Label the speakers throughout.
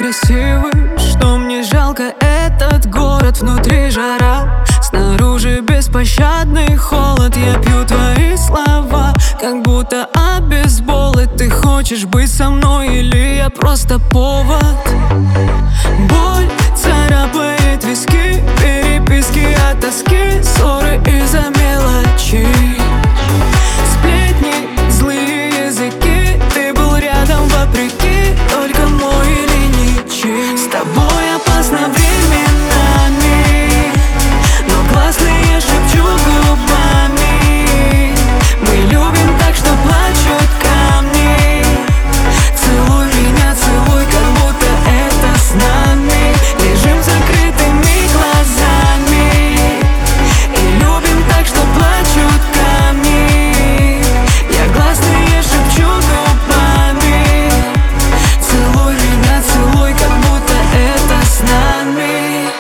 Speaker 1: красивы, что мне жалко этот город. Внутри жара, снаружи беспощадный холод. Я пью твои слова, как будто обезбол. И ты хочешь быть со мной или я просто повод? Боль царапает виски, переписки от тоски, ссоры из-за мелочей, сплетни, злые языки. Ты был рядом вопреки, только мой или ничей. С тобой опасно временами, но классные шепчу губами. Мы любим так, что плачут камни. Целуй меня, целуй, как будто это с нами. Лежим закрытыми глазами и любим так, что плачут камни. Я гласные шепчу губами. Целуй меня, целуй, как будто это с нами.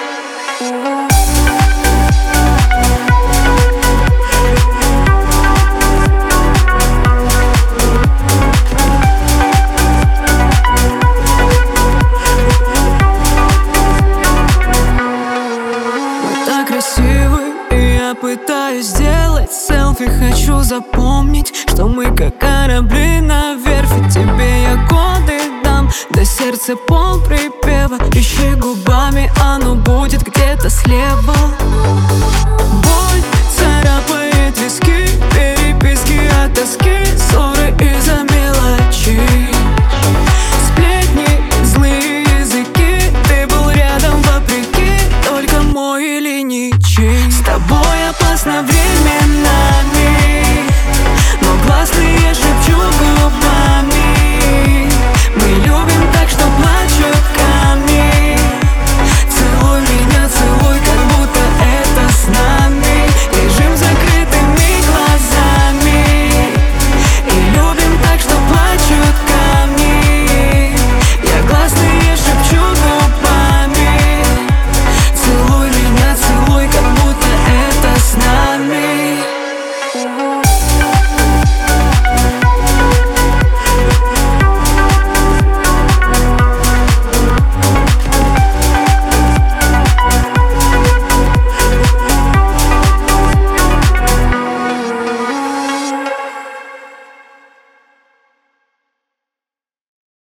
Speaker 1: Красивый, и я пытаюсь сделать селфи. Хочу запомнить, что мы как корабли на верфи. Тебе я годы дам, до сердца пол припева. Ищи губами, оно будет где-то слева.